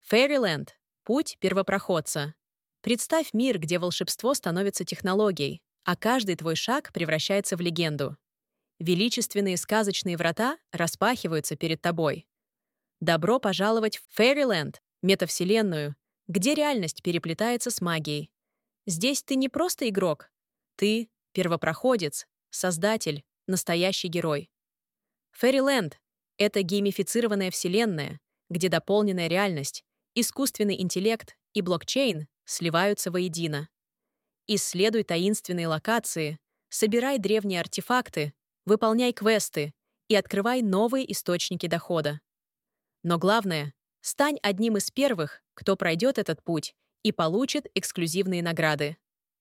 Fairyland — путь первопроходца. Представь мир, где волшебство становится технологией, а каждый твой шаг превращается в легенду. Величественные сказочные врата распахиваются перед тобой. Добро пожаловать в Fairyland, метавселенную, где реальность переплетается с магией. Здесь ты не просто игрок. Ты — первопроходец, создатель, настоящий герой. Fairyland — это геймифицированная вселенная, где дополненная реальность, искусственный интеллект и блокчейн сливаются воедино. Исследуй таинственные локации, собирай древние артефакты, выполняй квесты и открывай новые источники дохода. Но главное — стань одним из первых, кто пройдет этот путь и получит эксклюзивные награды.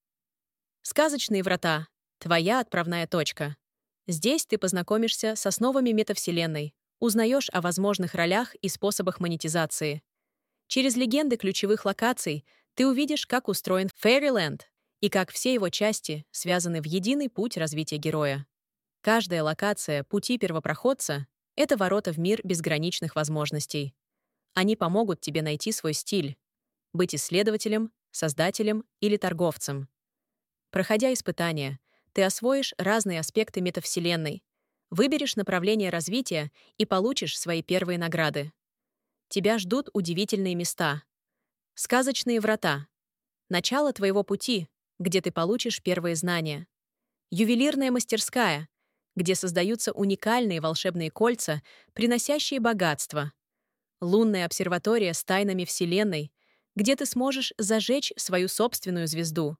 Сказочные врата — твоя отправная точка. Здесь ты познакомишься с основами метавселенной, узнаешь о возможных ролях и способах монетизации. Через легенды ключевых локаций ты увидишь, как устроен Fairyland и как все его части связаны в единый путь развития героя. Каждая локация пути первопроходца — это ворота в мир безграничных возможностей. Они помогут тебе найти свой стиль, быть исследователем, создателем или торговцем. Проходя испытания, ты освоишь разные аспекты метавселенной, выберешь направление развития и получишь свои первые награды. Тебя ждут удивительные места. Сказочные врата. Начало твоего пути, где ты получишь первые знания. Ювелирная мастерская, где создаются уникальные волшебные кольца, приносящие богатство. Лунная обсерватория с тайнами Вселенной, где ты сможешь зажечь свою собственную звезду.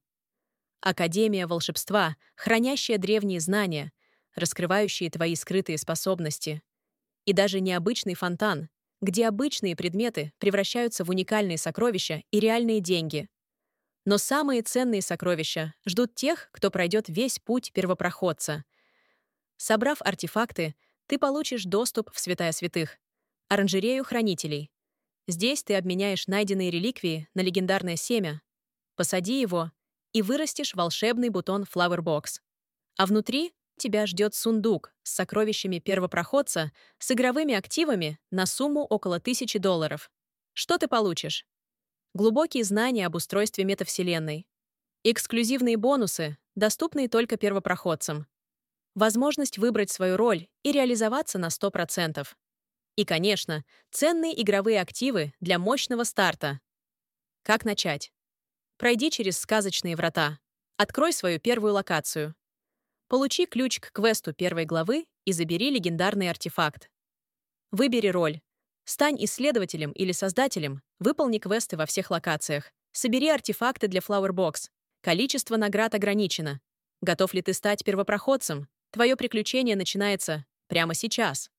Академия волшебства, хранящая древние знания, раскрывающие твои скрытые способности. И даже необычный фонтан, где обычные предметы превращаются в уникальные сокровища и реальные деньги. Но самые ценные сокровища ждут тех, кто пройдет весь путь первопроходца. Собрав артефакты, ты получишь доступ в Святая Святых, оранжерею хранителей. Здесь ты обменяешь найденные реликвии на легендарное семя, посади его и вырастешь волшебный бутон Flower Box. А внутри тебя ждет сундук с сокровищами первопроходца с игровыми активами на сумму около $1000. Что ты получишь? Глубокие знания об устройстве метавселенной. Эксклюзивные бонусы, доступные только первопроходцам. Возможность выбрать свою роль и реализоваться на 100%. И, конечно, ценные игровые активы для мощного старта. Как начать? Пройди через сказочные врата. Открой свою первую локацию. Получи ключ к квесту первой главы и забери легендарный артефакт. Выбери роль. Стань исследователем или создателем, выполни квесты во всех локациях. Собери артефакты для Flower Box. Количество наград ограничено. Готов ли ты стать первопроходцем? Твое приключение начинается прямо сейчас.